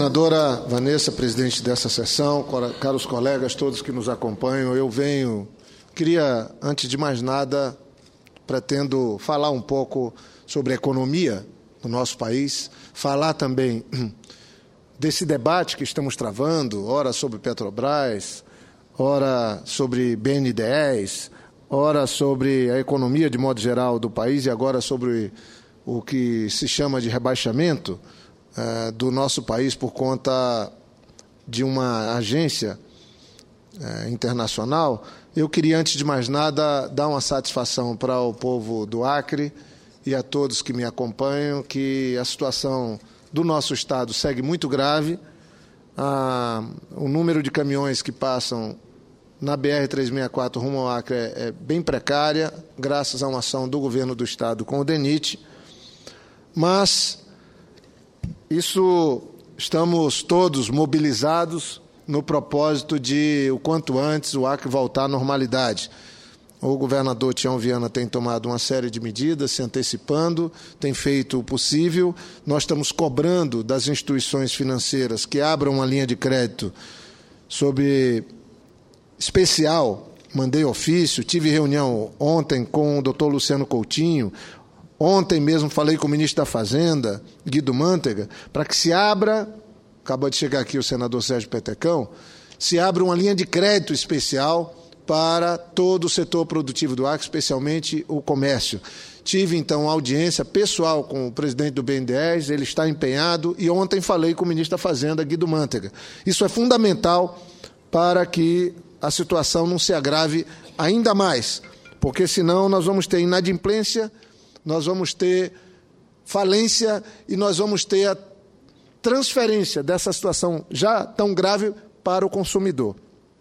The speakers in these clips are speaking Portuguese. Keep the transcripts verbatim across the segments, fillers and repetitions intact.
Senadora Vanessa, presidente dessa sessão, caros colegas, todos que nos acompanham, eu venho, queria, antes de mais nada, pretendo falar um pouco sobre a economia do nosso país, falar também desse debate que estamos travando, ora sobre Petrobras, ora sobre B N dez, ora sobre a economia de modo geral do país e agora sobre o que se chama de rebaixamento eh, do nosso país por conta de uma agência eh, internacional. Eu queria, antes de mais nada, dar uma satisfação para o povo do Acre e a todos que me acompanham, que a situação do nosso Estado segue muito grave. Ah, o número de caminhões que passam na B R trezentos e sessenta e quatro rumo ao Acre é, é bem precária, graças a uma ação do governo do Estado com o DENIT. Mas isso, estamos todos mobilizados no propósito de, o quanto antes, o Acre voltar à normalidade. O governador Tião Viana tem tomado uma série de medidas, se antecipando, tem feito o possível. Nós estamos cobrando das instituições financeiras que abram uma linha de crédito sob especial, mandei ofício, tive reunião ontem com o doutor Luciano Coutinho, ontem mesmo falei com o ministro da Fazenda, Guido Mantega, para que se abra, acabou de chegar aqui o senador Sérgio Petecão, se abra uma linha de crédito especial para todo o setor produtivo do Acre, especialmente o comércio. Tive, então, audiência pessoal com o presidente do B N dez, ele está empenhado, e ontem falei com o ministro da Fazenda, Guido Mantega. Isso é fundamental para que a situação não se agrave ainda mais, porque senão nós vamos ter inadimplência, nós vamos ter falência e nós vamos ter a transferência dessa situação já tão grave para o consumidor.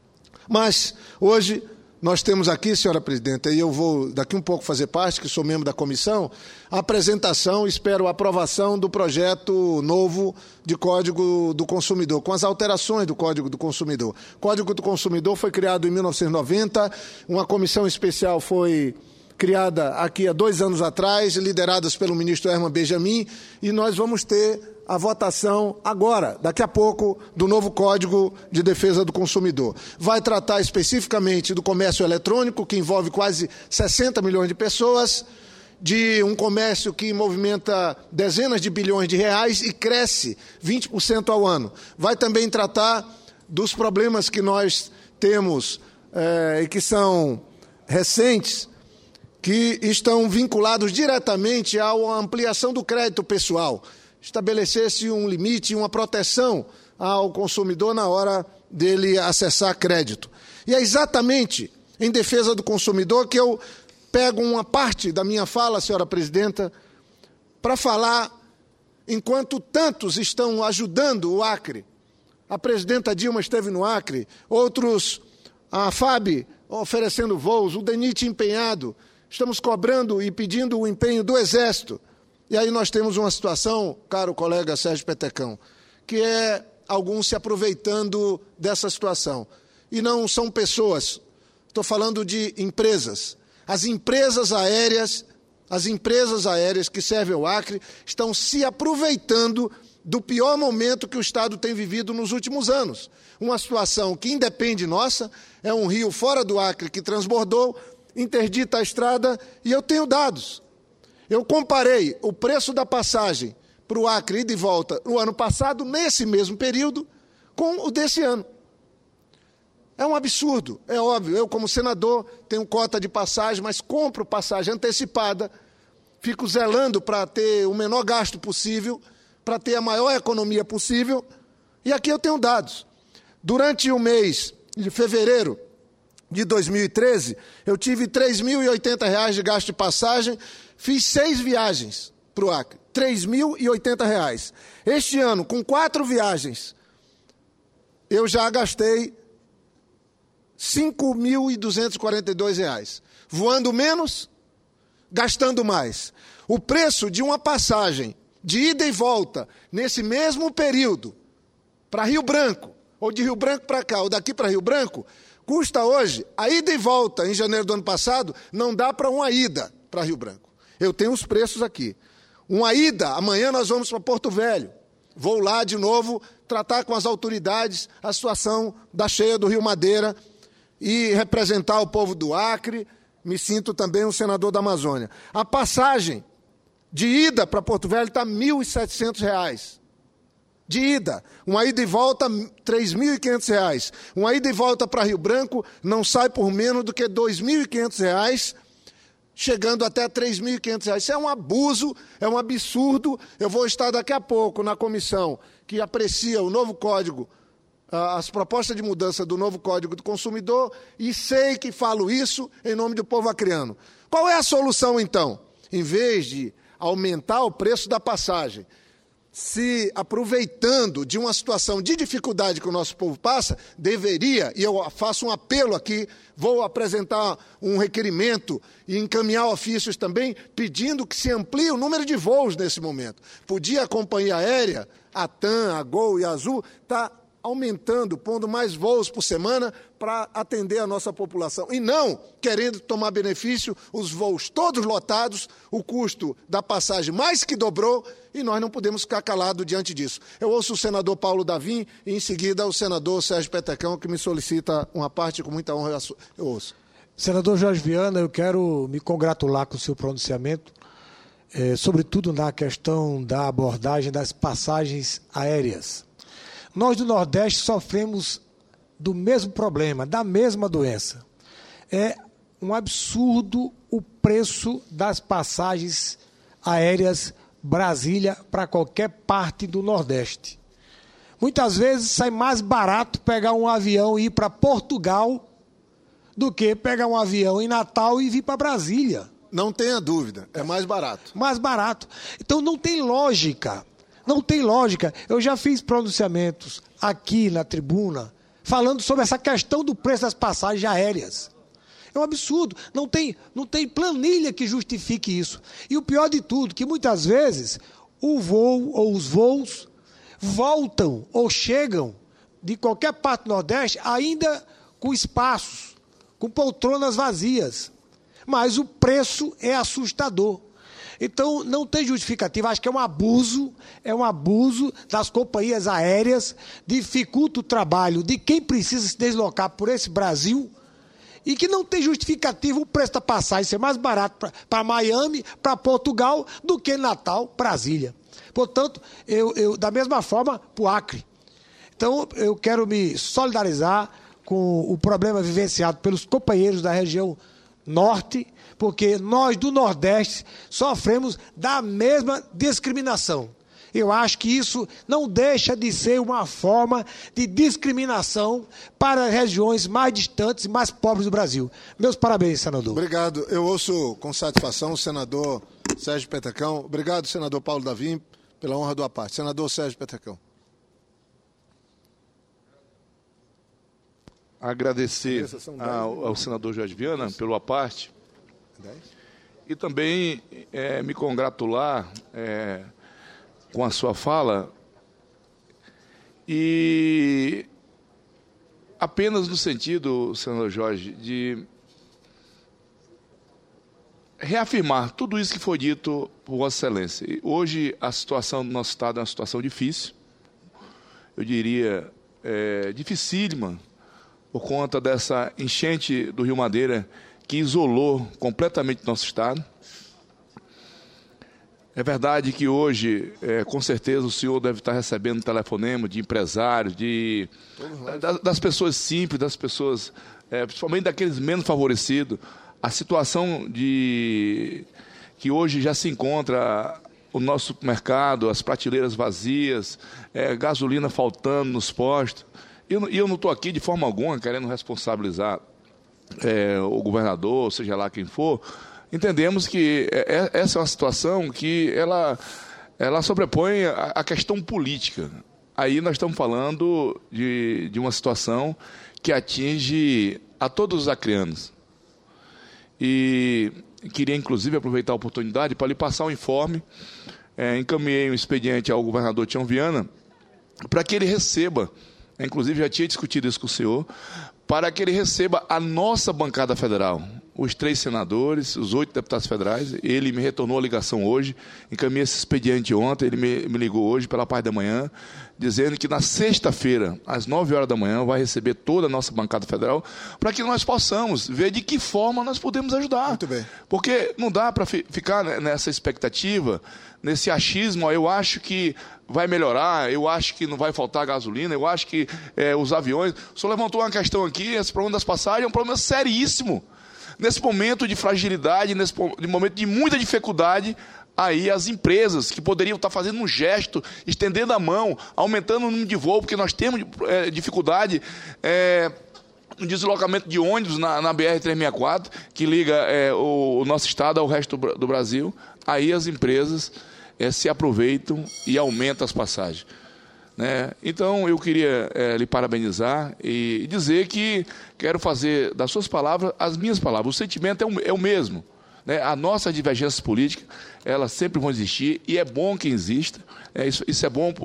Mas hoje nós temos aqui, senhora presidenta, e eu vou daqui um pouco fazer parte, que sou membro da comissão, a apresentação, espero a aprovação do projeto novo de Código do Consumidor, com as alterações do Código do Consumidor. O Código do Consumidor foi criado em mil novecentos e noventa, uma comissão especial foi criada aqui há dois anos atrás, lideradas pelo ministro Herman Benjamin, e nós vamos ter a votação agora, daqui a pouco, do novo Código de Defesa do Consumidor. Vai tratar especificamente do comércio eletrônico, que envolve quase sessenta milhões de pessoas, de um comércio que movimenta dezenas de bilhões de reais e cresce vinte por cento ao ano. Vai também tratar dos problemas que nós temos é, e que são recentes, que estão vinculados diretamente à ampliação do crédito pessoal. Estabelecer-se um limite e uma proteção ao consumidor na hora dele acessar crédito. E é exatamente em defesa do consumidor que eu pego uma parte da minha fala, senhora presidenta, para falar, enquanto tantos estão ajudando o Acre. A presidenta Dilma esteve no Acre, outros, a F A B oferecendo voos, o DENIT empenhado, estamos cobrando e pedindo o empenho do Exército. E aí nós temos uma situação, caro colega Sérgio Petecão, que é alguns se aproveitando dessa situação. E não são pessoas, estou falando de empresas. As empresas aéreas, as empresas aéreas que servem ao Acre estão se aproveitando do pior momento que o Estado tem vivido nos últimos anos. Uma situação que independe nossa, é um rio fora do Acre que transbordou, interdita a estrada, e eu tenho dados. Eu comparei o preço da passagem para o Acre ida e volta no ano passado, nesse mesmo período, com o desse ano. É um absurdo, é óbvio. Eu, como senador, tenho cota de passagem, mas compro passagem antecipada, fico zelando para ter o menor gasto possível, para ter a maior economia possível, e aqui eu tenho dados. Durante o mês de fevereiro de dois mil e treze, eu tive três mil e oitenta reais de gasto de passagem, fiz seis viagens para o Acre, três mil e oitenta reais. Este ano, com quatro viagens, eu já gastei cinco mil duzentos e quarenta e dois reais. Voando menos, gastando mais. O preço de uma passagem de ida e volta, nesse mesmo período, para Rio Branco, ou de Rio Branco para cá, ou daqui para Rio Branco, custa hoje, a ida e volta, em janeiro do ano passado, não dá para uma ida para Rio Branco. Eu tenho os preços aqui. Uma ida, amanhã nós vamos para Porto Velho, vou lá de novo tratar com as autoridades a situação da cheia do Rio Madeira e representar o povo do Acre. Me sinto também um senador da Amazônia. A passagem de ida para Porto Velho está mil e setecentos reais. De ida. Uma ida e volta, três mil e quinhentos reais. Uma ida e volta para Rio Branco não sai por menos do que dois mil e quinhentos reais, chegando até três mil e quinhentos reais. Isso é um abuso, é um absurdo. Eu vou estar daqui a pouco na comissão que aprecia o novo código, as propostas de mudança do novo Código do Consumidor, e sei que falo isso em nome do povo acreano. Qual é a solução, então? Em vez de aumentar o preço da passagem, se aproveitando de uma situação de dificuldade que o nosso povo passa, deveria, e eu faço um apelo aqui, vou apresentar um requerimento e encaminhar ofícios também, pedindo que se amplie o número de voos nesse momento. Podia a companhia aérea, a TAM, a Gol e a Azul, está aumentando, pondo mais voos por semana para atender a nossa população. E não querendo tomar benefício, os voos todos lotados, o custo da passagem mais que dobrou, e nós não podemos ficar calados diante disso. Eu ouço o senador Paulo Davim e, em seguida, o senador Sérgio Petecão, que me solicita uma parte com muita honra. Eu ouço. Senador Jorge Viana, eu quero me congratular com o seu pronunciamento, é, sobretudo na questão da abordagem das passagens aéreas. Nós do Nordeste sofremos do mesmo problema, da mesma doença. É um absurdo o preço das passagens aéreas Brasília para qualquer parte do Nordeste. Muitas vezes sai mais barato pegar um avião e ir para Portugal do que pegar um avião em Natal e vir para Brasília. Não tenha dúvida, é mais barato. Mais barato. Então não tem lógica. Não tem lógica. Eu já fiz pronunciamentos aqui na tribuna falando sobre essa questão do preço das passagens aéreas. É um absurdo. Não tem, não tem planilha que justifique isso. E o pior de tudo, que muitas vezes o voo ou os voos voltam ou chegam de qualquer parte do Nordeste ainda com espaços, com poltronas vazias. Mas o preço é assustador. Então, não tem justificativa. Acho que é um abuso, é um abuso das companhias aéreas, dificulta o trabalho de quem precisa se deslocar por esse Brasil e que não tem justificativa o preço da passagem ser mais barato para Miami, para Portugal, do que Natal, Brasília. Portanto, eu, eu, da mesma forma, para o Acre. Então, eu quero me solidarizar com o problema vivenciado pelos companheiros da região Norte, porque nós do Nordeste sofremos da mesma discriminação. Eu acho que isso não deixa de ser uma forma de discriminação para regiões mais distantes e mais pobres do Brasil. Meus parabéns, senador. Obrigado. Eu ouço com satisfação o senador Sérgio Petecão. Obrigado, senador Paulo Davim, pela honra do aparte. Senador Sérgio Petecão. Agradecer ao, ao senador Jorge Viana pelo aparte e também é, me congratular é, com a sua fala e apenas no sentido, senador Jorge, de reafirmar tudo isso que foi dito por Vossa Excelência. E hoje a situação do nosso Estado é uma situação difícil, eu diria é, dificílima, por conta dessa enchente do Rio Madeira que isolou completamente nosso Estado. É verdade que hoje, é, com certeza, o senhor deve estar recebendo telefonema de empresários, de, das, das pessoas simples, das pessoas, é, principalmente daqueles menos favorecidos. A situação de que hoje já se encontra o nosso supermercado, as prateleiras vazias, é, gasolina faltando nos postos. E eu, eu não estou aqui de forma alguma querendo responsabilizar é, o governador, seja lá quem for. Entendemos que é, essa é uma situação que ela, ela sobrepõe a, a questão política. Aí nós estamos falando de, de uma situação que atinge a todos os acreanos. E queria, inclusive, aproveitar a oportunidade para lhe passar um informe. É, encaminhei um expediente ao governador Tião Viana para que ele receba, inclusive já tinha discutido isso com o senhor, para que ele receba a nossa bancada federal. os três senadores, os oito deputados federais. Ele me retornou a ligação hoje, encaminhei esse expediente ontem, ele me, me ligou hoje pela parte da manhã, dizendo que na sexta-feira, às nove horas da manhã, vai receber toda a nossa bancada federal para que nós possamos ver de que forma nós podemos ajudar. Muito bem. Porque não dá para fi, ficar nessa expectativa, nesse achismo, ó, eu acho que vai melhorar, eu acho que não vai faltar gasolina, eu acho que é, os aviões... O senhor levantou uma questão aqui, esse problema das passagens é um problema seríssimo. Nesse momento de fragilidade, nesse momento de muita dificuldade, aí as empresas que poderiam estar fazendo um gesto, estendendo a mão, aumentando o número de voo, porque nós temos é, dificuldade é, no deslocamento de ônibus na, na B R trezentos e sessenta e quatro, que liga é, o, o nosso estado ao resto do, do Brasil, aí as empresas é, se aproveitam e aumentam as passagens. Né? Então, eu queria é, lhe parabenizar e dizer que quero fazer das suas palavras as minhas palavras. O sentimento é o, é o mesmo. Né? A nossa divergência política, elas sempre vão existir e é bom que exista. É, isso, isso é bom para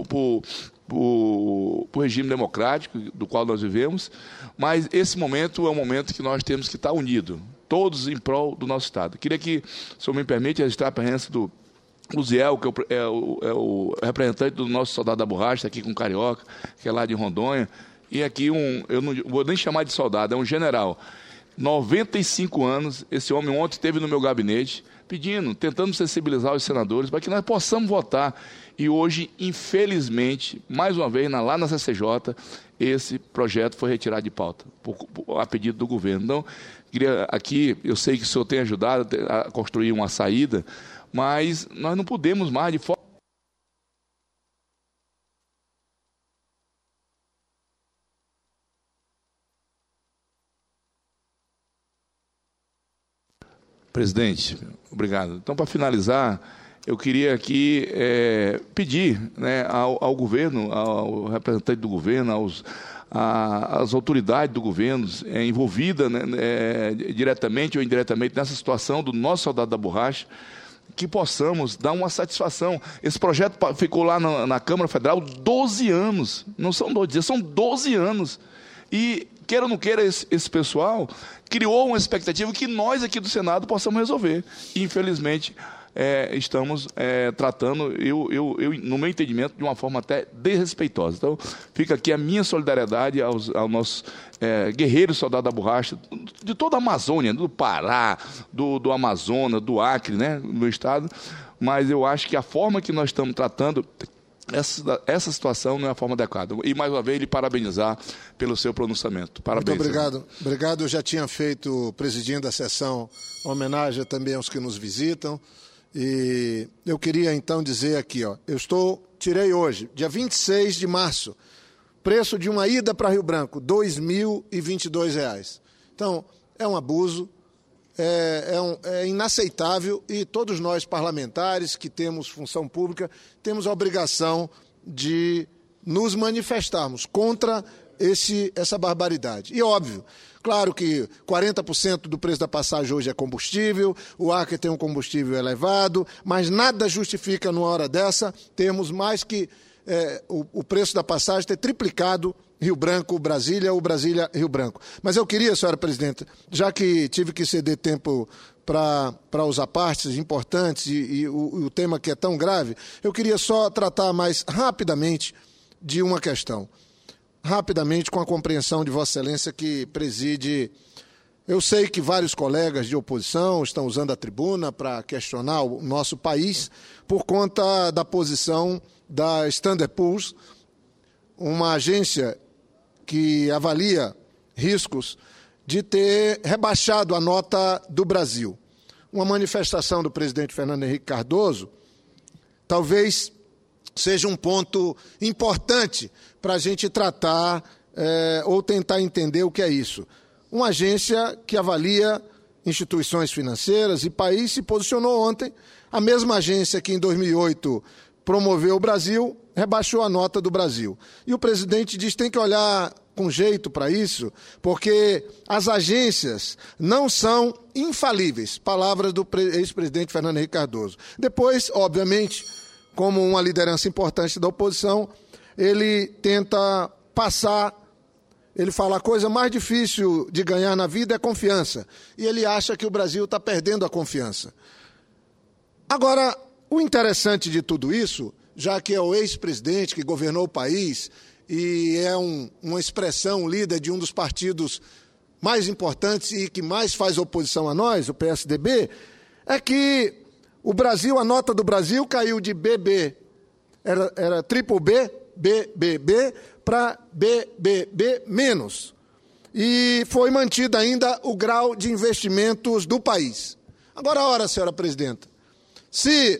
o regime democrático do qual nós vivemos, mas esse momento é um momento que nós temos que estar unidos, todos em prol do nosso Estado. Queria que o senhor me permite registrar a presença do Luziel, que é o, é o representante do nosso soldado da borracha, aqui com o Carioca, que é lá de Rondônia, e aqui um, eu não vou nem chamar de soldado, é um general, noventa e cinco anos, esse homem ontem esteve no meu gabinete, pedindo, tentando sensibilizar os senadores para que nós possamos votar, e hoje, infelizmente, mais uma vez, lá na C C J, esse projeto foi retirado de pauta, por, por, a pedido do governo. Então, queria aqui, eu sei que o senhor tem ajudado a construir uma saída, mas nós não podemos mais, de forma... Presidente, obrigado. Então, para finalizar, eu queria aqui é, pedir, né, ao, ao governo, ao representante do governo, aos, a, às autoridades do governo é, envolvidas, né, é, diretamente ou indiretamente nessa situação do nosso soldado da borracha, que possamos dar uma satisfação. Esse projeto ficou lá na, na Câmara Federal doze anos, não são doze dias, são doze anos. E, queira ou não queira, esse, esse pessoal criou uma expectativa que nós aqui do Senado possamos resolver. E, infelizmente, é, estamos é, tratando, eu, eu, eu, no meu entendimento, de uma forma até desrespeitosa. Então, fica aqui a minha solidariedade aos, aos nossos é, guerreiros soldados da borracha, de toda a Amazônia, do Pará, do, do Amazonas, do Acre, né, do meu estado. Mas eu acho que a forma que nós estamos tratando... Essa, essa situação não é a forma adequada. E, mais uma vez, lhe parabenizar pelo seu pronunciamento. Parabéns. Muito obrigado. Obrigado. Eu já tinha feito, presidindo a sessão, homenagem também aos que nos visitam. E eu queria, então, dizer aqui, ó, eu estou, tirei hoje, dia vinte e seis de março, preço de uma ida para Rio Branco, dois mil e vinte e dois reais. Então, é um abuso. É, é, um, é inaceitável e todos nós parlamentares que temos função pública temos a obrigação de nos manifestarmos contra esse, essa barbaridade. E óbvio, claro que quarenta por cento do preço da passagem hoje é combustível, o Acre tem um combustível elevado, mas nada justifica numa hora dessa termos mais que é, o, o preço da passagem ter triplicado Rio Branco, Brasília ou Brasília, Rio Branco. Mas eu queria, senhora presidenta, já que tive que ceder tempo para usar partes importantes e, e o, o tema que é tão grave, eu queria só tratar mais rapidamente de uma questão. Rapidamente, com a compreensão de Vossa Excelência que preside... Eu sei que vários colegas de oposição estão usando a tribuna para questionar o nosso país por conta da posição da Standard and Poor's, uma agência que avalia riscos de ter rebaixado a nota do Brasil. Uma manifestação do presidente Fernando Henrique Cardoso talvez seja um ponto importante para a gente tratar é, ou tentar entender o que é isso. Uma agência que avalia instituições financeiras e país se posicionou ontem. A mesma agência que em dois mil e oito promoveu o Brasil, rebaixou a nota do Brasil. E o presidente diz que tem que olhar com jeito para isso, porque as agências não são infalíveis. Palavras do ex-presidente Fernando Henrique Cardoso. Depois, obviamente, como uma liderança importante da oposição, ele tenta passar Ele fala, a coisa mais difícil de ganhar na vida é confiança. E ele acha que o Brasil está perdendo a confiança. Agora, o interessante de tudo isso, já que é o ex-presidente que governou o país e é um, uma expressão, um líder de um dos partidos mais importantes e que mais faz oposição a nós, o P S D B, é que o Brasil, a nota do Brasil caiu de B B, era, era triplo B, B B B, para B B B menos. E foi mantido ainda o grau de investimentos do país. Agora, ora, senhora presidenta, se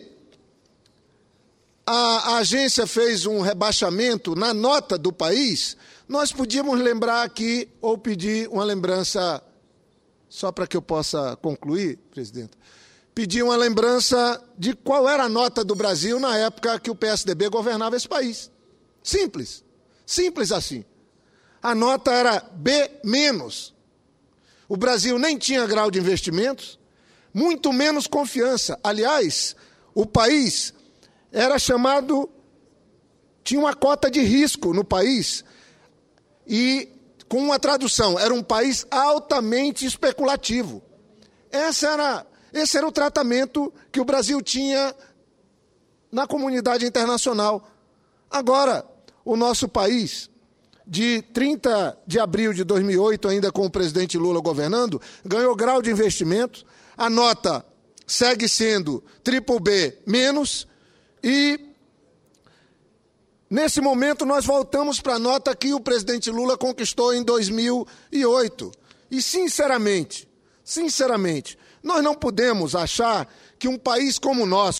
a, a agência fez um rebaixamento na nota do país, nós podíamos lembrar aqui, ou pedir uma lembrança, só para que eu possa concluir, presidenta, pedir uma lembrança de qual era a nota do Brasil na época que o P S D B governava esse país. Simples. Simples assim. A nota era B menos. O Brasil nem tinha grau de investimentos, muito menos confiança. Aliás, o país era chamado, tinha uma cota de risco no país, e com uma tradução, era um país altamente especulativo. Essa era, esse era o tratamento que o Brasil tinha na comunidade internacional. Agora, o nosso país, de trinta de abril de dois mil e oito, ainda com o presidente Lula governando, ganhou grau de investimento, a nota segue sendo triplo B menos, e nesse momento nós voltamos para a nota que o presidente Lula conquistou em dois mil e oito. E sinceramente, sinceramente, nós não podemos achar que um país como o nosso,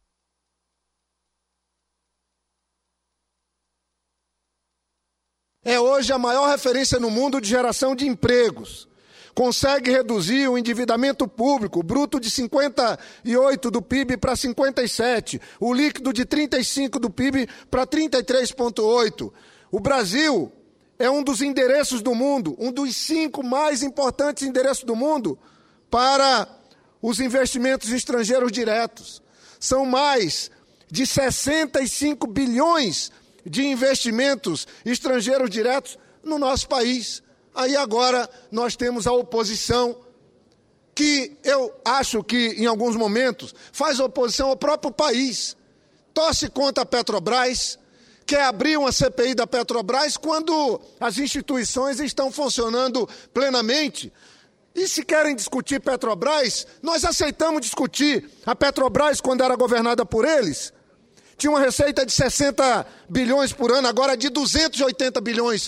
é hoje a maior referência no mundo de geração de empregos, consegue reduzir o endividamento público, bruto de cinquenta e oito do P I B para cinquenta e sete, o líquido de trinta e cinco do P I B para trinta e três vírgula oito. O Brasil é um dos endereços do mundo, um dos cinco mais importantes endereços do mundo para os investimentos estrangeiros diretos. São mais de sessenta e cinco bilhões de investimentos estrangeiros diretos no nosso país. Aí agora nós temos a oposição, que eu acho que em alguns momentos faz oposição ao próprio país. Torce contra a Petrobras, quer abrir uma C P I da Petrobras quando as instituições estão funcionando plenamente. E se querem discutir Petrobras, nós aceitamos discutir. A Petrobras, quando era governada por eles, tinha uma receita de sessenta bilhões por ano, agora é de duzentos e oitenta bilhões.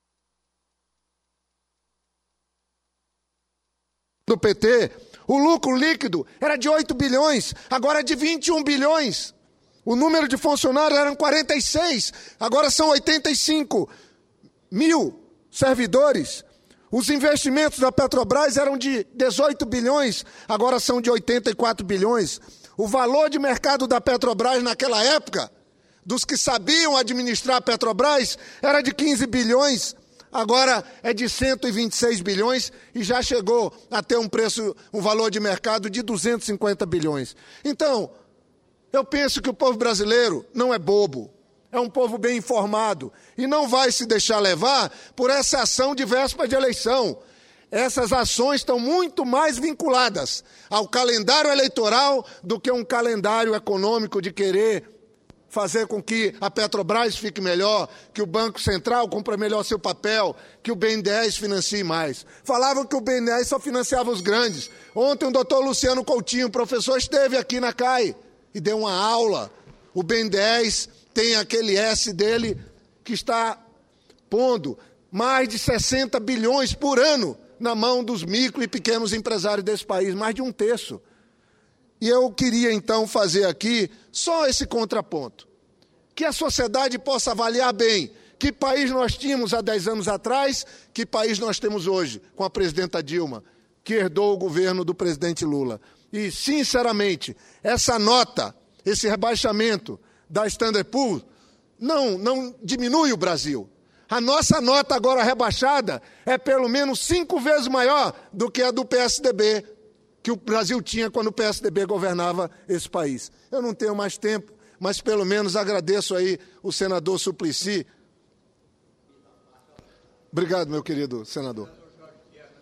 Do P T, o lucro líquido era de oito bilhões, agora é de vinte e um bilhões. O número de funcionários eram quarenta e seis, agora são oitenta e cinco mil servidores. Os investimentos da Petrobras eram de dezoito bilhões, agora são de oitenta e quatro bilhões. O valor de mercado da Petrobras naquela época, dos que sabiam administrar a Petrobras, era de quinze bilhões, agora é de cento e vinte e seis bilhões e já chegou a ter um preço, um valor de mercado de duzentos e cinquenta bilhões. Então, eu penso que o povo brasileiro não é bobo, é um povo bem informado e não vai se deixar levar por essa ação de véspera de eleição. Essas ações estão muito mais vinculadas ao calendário eleitoral do que um calendário econômico de querer fazer com que a Petrobras fique melhor, que o Banco Central cumpra melhor seu papel, que o B N D E S financie mais. Falavam que o B N D E S só financiava os grandes. Ontem o doutor Luciano Coutinho, professor, esteve aqui na C A I e deu uma aula. O B N D E S tem aquele S dele que está pondo mais de sessenta bilhões por ano na mão dos micro e pequenos empresários desse país, mais de um terço. E eu queria, então, fazer aqui só esse contraponto. Que a sociedade possa avaliar bem que país nós tínhamos há dez anos atrás, que país nós temos hoje, com a presidenta Dilma, que herdou o governo do presidente Lula. E, sinceramente, essa nota, esse rebaixamento da Standard and Poor's, não, não diminui o Brasil. A nossa nota agora rebaixada é pelo menos cinco vezes maior do que a do P S D B, que o Brasil tinha quando o P S D B governava esse país. Eu não tenho mais tempo, mas pelo menos agradeço aí o senador Suplicy. Obrigado, meu querido senador.